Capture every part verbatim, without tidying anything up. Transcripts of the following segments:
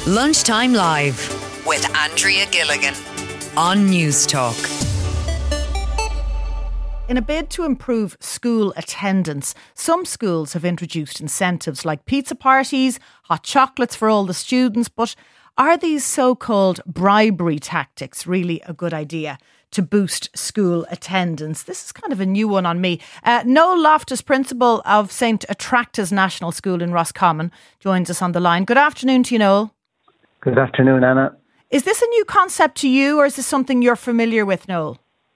Lunchtime Live with Andrea Gilligan on News Talk. In a bid to improve school attendance, some schools have introduced incentives like pizza parties, hot chocolates for all the students. But are these so-called bribery tactics really a good idea to boost school attendance? This is kind of a new one on me. Uh, Noel Loftus, principal of Saint Attracta's National School in Roscommon, joins us on the line. Good afternoon to you, Noel. Good afternoon, Anna. Is this a new concept to you, or is this something you're familiar with, Noel?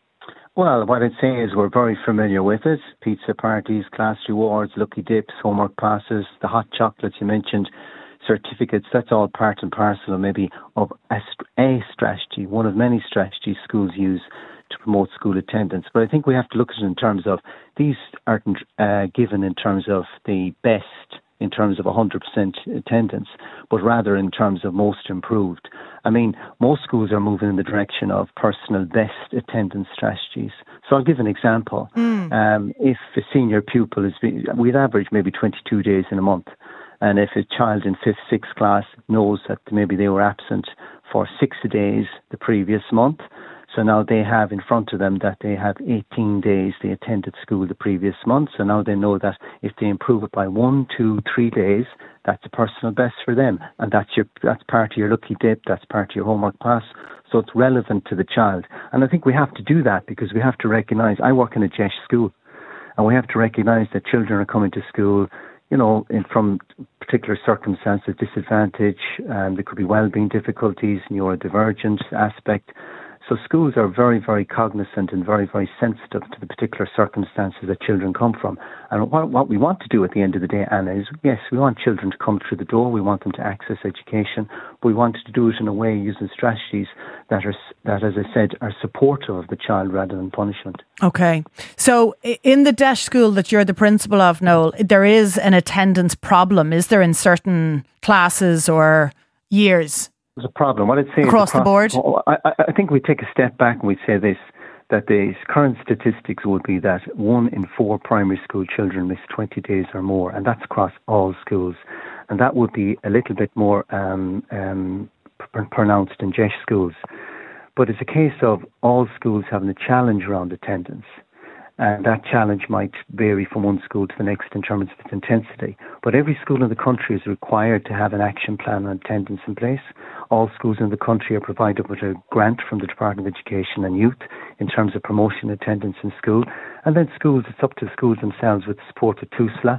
Well, what I'd say is we're very familiar with it. Pizza parties, class rewards, lucky dips, homework classes, the hot chocolates you mentioned, certificates, that's all part and parcel of maybe of a, a strategy, one of many strategies schools use to promote school attendance. But I think we have to look at it in terms of these aren't uh, given in terms of the best, in terms of one hundred percent attendance, but rather in terms of most improved. I mean, most schools are moving in the direction of personal best attendance strategies. So I'll give an example. Mm. Um, if a senior pupil is, we'd average maybe twenty-two days in a month. And if a child in fifth, sixth class knows that maybe they were absent for six days the previous month, so now they have in front of them that they have eighteen days they attended school the previous month. So now they know that if they improve it by one, two, three days, that's a personal best for them. And that's your that's part of your lucky dip, that's part of your homework class. So it's relevant to the child. And I think we have to do that because we have to recognise, I work in a Jesh school, and we have to recognise that children are coming to school, you know, in, from particular circumstances, disadvantage, um, there could be well-being difficulties, neurodivergent aspect. So schools are very, very cognizant and very, very sensitive to the particular circumstances that children come from. And what, what we want to do at the end of the day, Anna, is yes, we want children to come through the door, we want them to access education, but we want to do it in a way using strategies that are, that, as I said, are supportive of the child rather than punishment. Okay. So in the Desh school that you're the principal of, Noel, there is an attendance problem, is there, in certain classes or years? There's a problem. What I'd say across is the, pro- the board? I, I think we take a step back and we say this, that the current statistics would be that one in four primary school children miss twenty days or more, and that's across all schools. And that would be a little bit more um, um, pr- pronounced in Jesh schools. But it's a case of all schools having a challenge around attendance. And that challenge might vary from one school to the next in terms of its intensity. But every school in the country is required to have an action plan on attendance in place. All schools in the country are provided with a grant from the Department of Education and Youth in terms of promotion attendance in school. And then schools, it's up to schools themselves with the support of TUSLA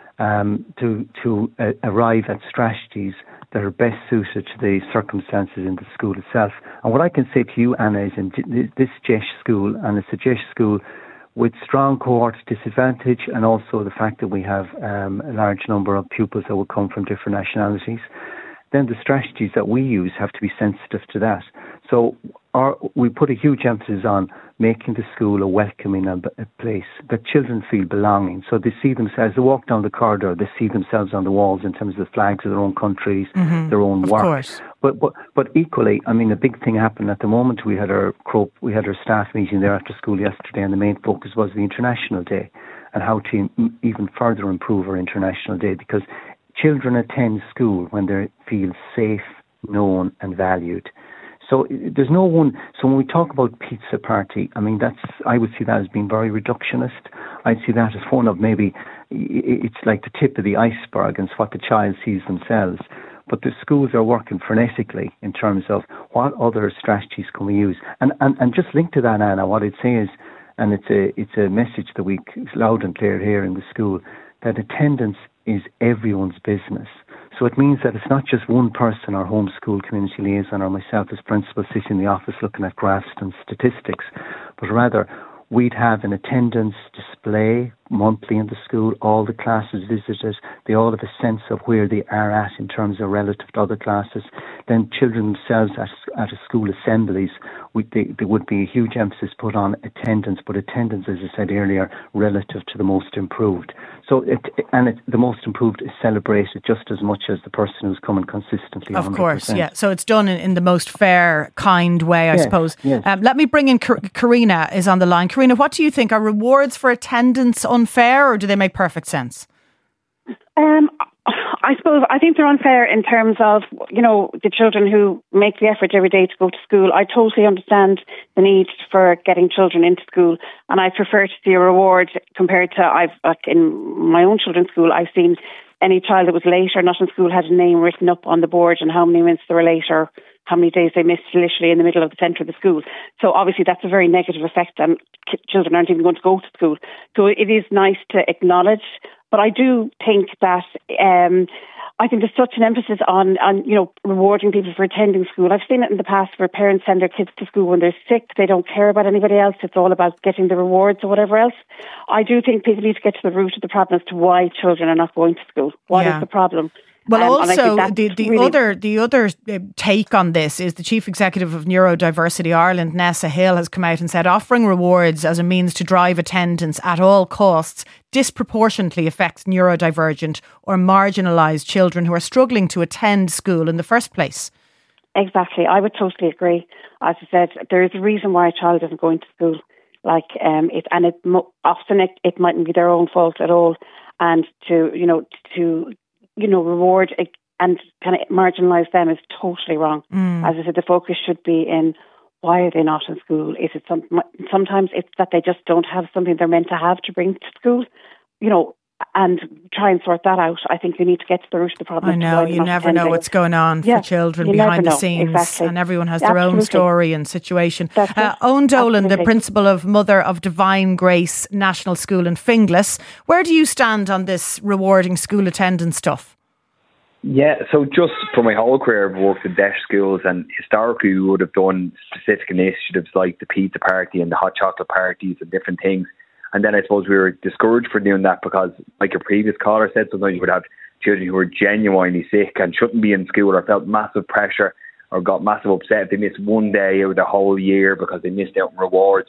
um, to, to uh, arrive at strategies that are best suited to the circumstances in the school itself. And what I can say to you, Anna, is in this Jesh school, and it's a Jesh school with strong cohort disadvantage, and also the fact that we have um, a large number of pupils that will come from different nationalities, then the strategies that we use have to be sensitive to that. So our, we put a huge emphasis on making the school a welcoming a place, that children feel belonging. So they see themselves, they walk down the corridor, they see themselves on the walls in terms of the flags of their own countries, mm-hmm. their own of work. Course. But, but but equally, I mean, a big thing happened at the moment. We had our we had our staff meeting there after school yesterday, and the main focus was the International Day and how to even further improve our International Day, because children attend school when they feel safe, known and valued. So there's no one, so when we talk about pizza party, I mean, that's, I would see that as being very reductionist. I'd see that as one of maybe, it's like the tip of the iceberg and it's what the child sees themselves. But the schools are working frenetically in terms of what other strategies can we use. And, and, and just linked to that, Anna, what I'd say is, and it's a, it's a message that we, it's loud and clear here in the school, that attendance is everyone's business. So it means that it's not just one person, our homeschool community liaison or myself as principal sitting in the office looking at graphs and statistics, but rather we'd have an attendance display monthly in the school. All the classes visited, they all have a sense of where they are at in terms of relative to other classes. Then children themselves at, at a school assemblies, we, they, there would be a huge emphasis put on attendance, but attendance, as I said earlier, relative to the most improved. So, it, and it, the most improved is celebrated just as much as the person who's coming consistently. Of one hundred percent. course, yeah. So it's done in, in the most fair, kind way, I yes, suppose. Yes. Um, let me bring in Kar- Karina is on the line. Karina, what do you think? Are rewards for attendance unfair, or do they make perfect sense? Um, I suppose I think they're unfair in terms of, you know, the children who make the effort every day to go to school. I totally understand the need for getting children into school, and I prefer to see a reward compared to, I've like in my own children's school, I've seen any child that was late or not in school had a name written up on the board and how many minutes they were late or how many days they missed, literally in the middle of the centre of the school. So obviously that's a very negative effect, and children aren't even going to go to school. So it is nice to acknowledge. But I do think that um, I think there's such an emphasis on, on, you know, rewarding people for attending school. I've seen it in the past where parents send their kids to school when they're sick. They don't care about anybody else. It's all about getting the rewards or whatever else. I do think people need to get to the root of the problem as to why children are not going to school. What yeah. is the problem? Well, um, also the, the really other the other take on this is the Chief Executive of Neurodiversity Ireland, Nessa Hill, has come out and said offering rewards as a means to drive attendance at all costs disproportionately affects neurodivergent or marginalised children who are struggling to attend school in the first place. Exactly. I would totally agree. As I said, there is a reason why a child isn't going to school. Like, um, it, and it often it, it mightn't be their own fault at all. And to, you know, to you know, reward and kind of marginalise them is totally wrong. Mm. As I said, the focus should be in why are they not in school? Is it some, sometimes it's that they just don't have something they're meant to have to bring to school, you know, and try and sort that out. I think we need to get to the root of the problem. I know, you never attending. know what's going on yeah, for children behind the scenes, exactly. and everyone has their Absolutely. own story and situation. Uh, Owen Dolan, Absolutely. the principal of Mother of Divine Grace National School in Finglas, where do you stand on this rewarding school attendance stuff? Yeah, so just for my whole career, I've worked in deaf schools, and historically we would have done specific initiatives like the pizza party and the hot chocolate parties and different things. And then I suppose we were discouraged for doing that because, like your previous caller said, sometimes you would have children who were genuinely sick and shouldn't be in school or felt massive pressure or got massive upset if they missed one day out of the whole year because they missed out on rewards.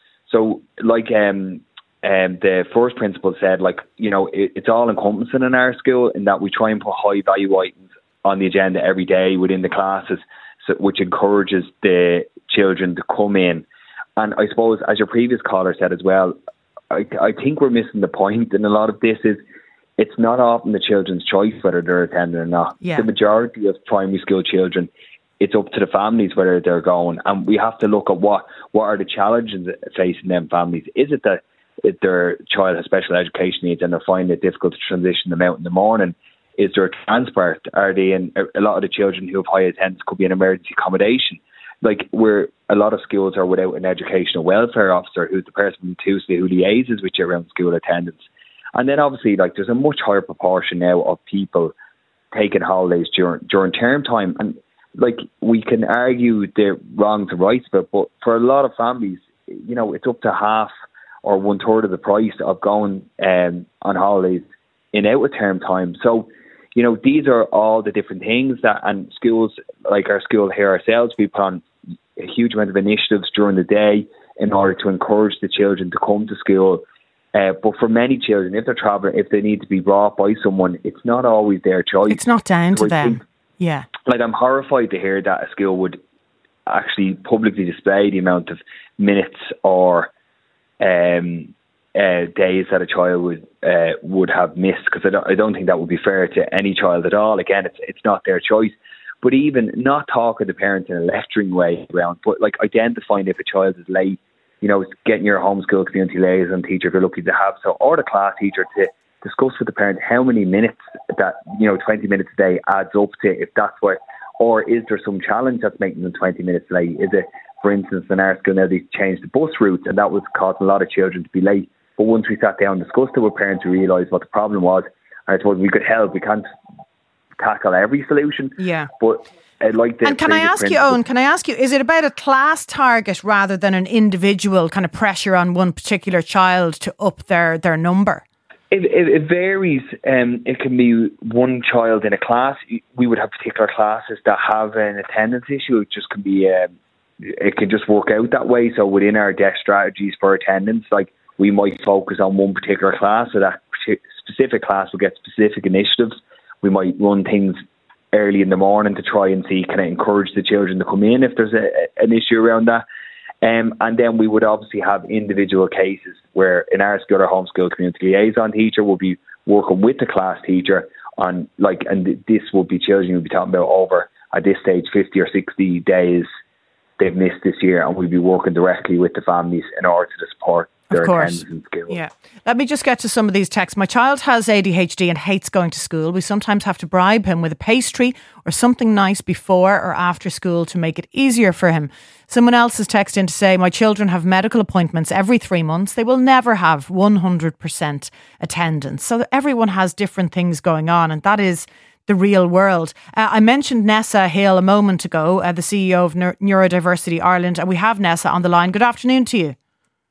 So, like um. Um, the first principal said, like, you know, it, it's all encompassing in our school in that we try and put high value items on the agenda every day within the classes, so, which encourages the children to come in. And I suppose, as your previous caller said as well, I, I think we're missing the point in a lot of this is it's not often the children's choice whether they're attending or not. Yeah. The majority of primary school children, it's up to the families whether they're going. And we have to look at what, what are the challenges facing them families. Is it that if their child has special education needs and they're finding it difficult to transition them out in the morning? Is there a transport? Are they in a lot of the children who have high attendance could be in emergency accommodation? Like where a lot of schools are without an educational welfare officer who's the person who liaises with you around school attendance. And then obviously like there's a much higher proportion now of people taking holidays during during term time. And like we can argue the wrongs and rights, but but for a lot of families, you know, it's up to half or one third of the price of going um, on holidays in out of term time. So, you know, these are all the different things that, and schools, like our school here ourselves, we put on a huge amount of initiatives during the day in order to encourage the children to come to school. Uh, but for many children, if they're travelling, if they need to be brought by someone, it's not always their choice. It's not down so to I them. think, yeah. Like I'm horrified to hear that a school would actually publicly display the amount of minutes or Um, uh, days that a child would uh, would have missed, because I don't, I don't think that would be fair to any child at all. Again, it's it's not their choice. But even not talking to parents in a lecturing way around, but like identifying if a child is late, you know, getting your homeschool community liaison teacher if you're lucky to have so, or the class teacher to discuss with the parent how many minutes that, you know, twenty minutes a day adds up to, if that's what, or is there some challenge that's making them twenty minutes late? Is it, for instance, in our school now they changed the bus routes and that was causing a lot of children to be late. But once we sat down and discussed it with parents, we realised what the problem was. And I suppose we could help. We can't tackle every solution. Yeah. But I'd like to. And can I ask you, Owen, can I ask you, is it about a class target rather than an individual kind of pressure on one particular child to up their, their number? It, it, it varies. Um, it can be one child in a class. We would have particular classes that have an attendance issue. It just can be... Um, it can just work out that way. So within our deaf strategies for attendance, like we might focus on one particular class, so that specific class will get specific initiatives. We might run things early in the morning to try and see, can I encourage the children to come in if there's a, an issue around that. Um, and then we would obviously have individual cases where in our school, our homeschool community liaison teacher will be working with the class teacher on like, and this would be children you'd be talking about over at this stage fifty or sixty days they've missed this year, and we'd be working directly with the families in order to support their attendance in school. Yeah. Let me just get to some of these texts. My child has A D H D and hates going to school. We sometimes have to bribe him with a pastry or something nice before or after school to make it easier for him. Someone else has texted in to say, my children have medical appointments every three months. They will never have one hundred percent attendance. So everyone has different things going on, and that is the real world. Uh, I mentioned Nessa Hill a moment ago, uh, the C E O of Neur- Neurodiversity Ireland, and we have Nessa on the line. Good afternoon to you.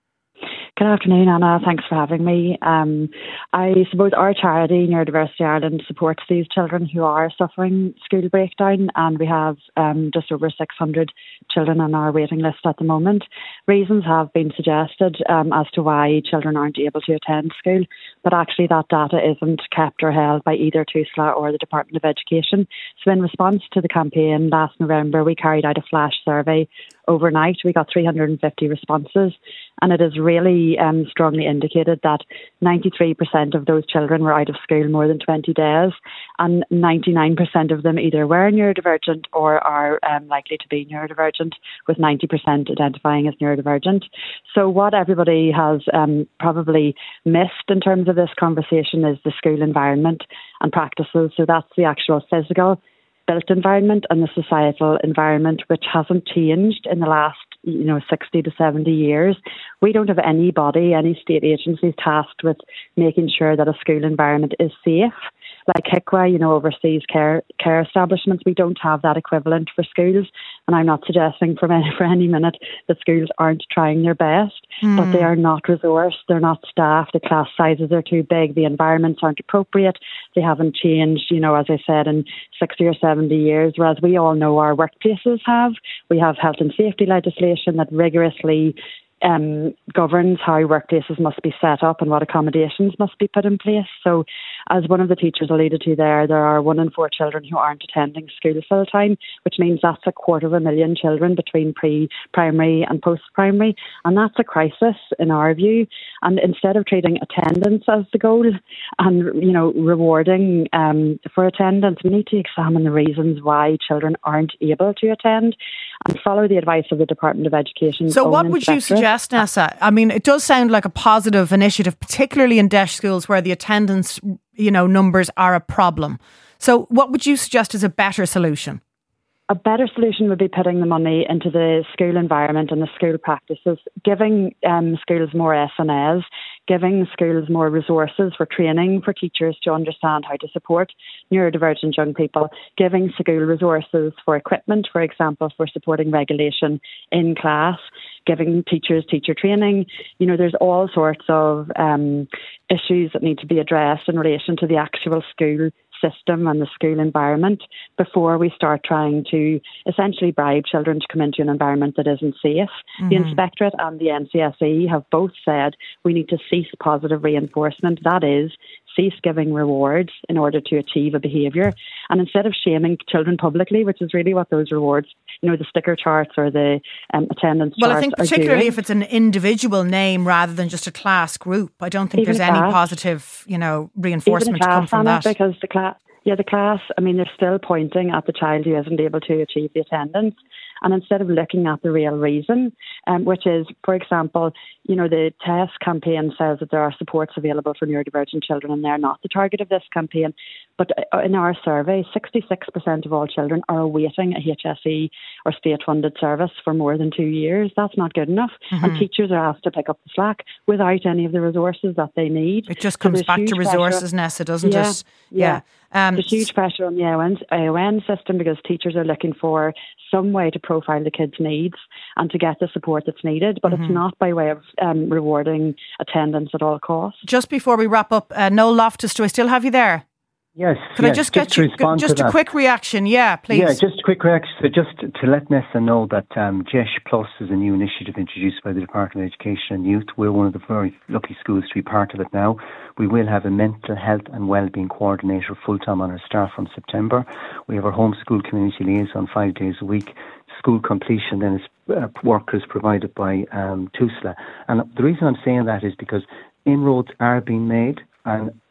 Good afternoon, Anna. Thanks for having me. Um, I suppose our charity, Neurodiversity Ireland, supports these children who are suffering school breakdown, and we have um, just over six hundred children on our waiting list at the moment. Reasons have been suggested um, as to why children aren't able to attend school, but actually that data isn't kept or held by either TUSLA or the Department of Education. So in response to the campaign last November, we carried out a flash survey overnight. We got three hundred fifty responses, and it is really um, strongly indicated that ninety-three percent of those children were out of school more than twenty days, and ninety-nine percent of them either were neurodivergent or are um, likely to be neurodivergent, with ninety percent identifying as neurodivergent. So what everybody has um, probably missed in terms of this conversation is the school environment and practices. So that's the actual physical built environment and the societal environment, which hasn't changed in the last, you know, sixty to seventy years. We don't have any body, any state agencies tasked with making sure that a school environment is safe. Like H I C W A, you know, oversees care care establishments. We don't have that equivalent for schools. And I'm not suggesting for any, for any minute that schools aren't trying their best, mm. but they are not resourced, they're not staffed, the class sizes are too big, the environments aren't appropriate, they haven't changed, you know, as I said, in sixty or seventy years, whereas we all know our workplaces have. We have health and safety legislation that rigorously Um, governs how workplaces must be set up and what accommodations must be put in place. So as one of the teachers alluded to there, there are one in four children who aren't attending school full time, which means that's a quarter of a million children between pre-primary and post-primary. And that's a crisis in our view. And instead of treating attendance as the goal and, you know, rewarding um, for attendance, we need to examine the reasons why children aren't able to attend and follow the advice of the Department of Education. So what would you suggest, Nessa? I mean, it does sound like a positive initiative, particularly in D E S H schools where the attendance, you know, numbers are a problem. So what would you suggest is a better solution? A better solution would be putting the money into the school environment and the school practices, giving um, schools more S N As, giving schools more resources for training for teachers to understand how to support neurodivergent young people, giving school resources for equipment, for example, for supporting regulation in class, giving teachers teacher training. You know, there's all sorts of um, issues that need to be addressed in relation to the actual school system and the school environment before we start trying to essentially bribe children to come into an environment that isn't safe. Mm-hmm. The Inspectorate and the N C S E have both said we need to cease positive reinforcement. That is, cease giving rewards in order to achieve a behaviour. And instead of shaming children publicly, which is really what those rewards, you know, the sticker charts or the um, attendance well, charts I think particularly if it's an individual name rather than just a class group, I don't think Even there's any positive, you know, reinforcement class, to come from Anna, that. Because the class, yeah, the class, I mean, they're still pointing at the child who isn't able to achieve the attendance. And instead of looking at the real reason, um, which is, for example, you know, the TESS campaign says that there are supports available for neurodivergent children and they're not the target of this campaign. But in our survey, sixty-six percent of all children are awaiting a H S E or state-funded service for more than two years. That's not good enough. Mm-hmm. And teachers are asked to pick up the slack without any of the resources that they need. It just comes so back to resources, Nessa, doesn't yeah, it? Yeah. yeah. Um, There's huge pressure on the A O N system because teachers are looking for some way to profile the kids' needs and to get the support that's needed, but mm-hmm. it's not by way of um, rewarding attendance at all costs. Just before we wrap up, uh, Noel Loftus, do I still have you there? Yes. Could yes, I just, just get you, just a that. quick reaction? Yeah, please. Yeah, just a quick reaction. So just to let Nessa know that um, J E S H Plus is a new initiative introduced by the Department of Education and Youth. We're one of the very lucky schools to be part of it now. We will have a mental health and wellbeing coordinator full-time on our staff from September. We have our homeschool community liaison five days a week. School completion then is uh, workers provided by um, TUSLA. And the reason I'm saying that is because inroads are being made, and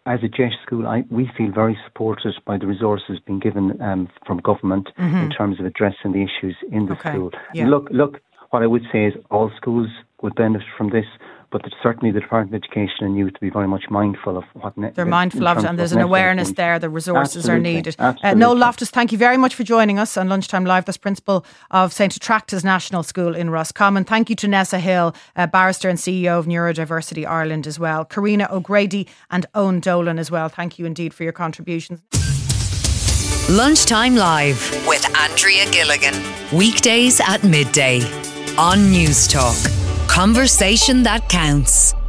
as a J E S school, I, we feel very supported by the resources being given um, from government mm-hmm. in terms of addressing the issues in the okay. school. Yeah. Look, look, what I would say is all schools would benefit from this, but certainly the Department of Education and Youth to be very much mindful of what... Ne- They're mindful of it, and there's an awareness there, the resources absolutely, are needed. Uh, Noel Loftus, thank you very much for joining us on Lunchtime Live. That's Principal of Saint Attracta's National School in Roscommon. Thank you to Nessa Hill, uh, Barrister and C E O of Neurodiversity Ireland as well. Karina O'Grady and Owen Dolan as well. Thank you indeed for your contributions. Lunchtime Live with Andrea Gilligan. Weekdays at midday on News Talk. Conversation that counts.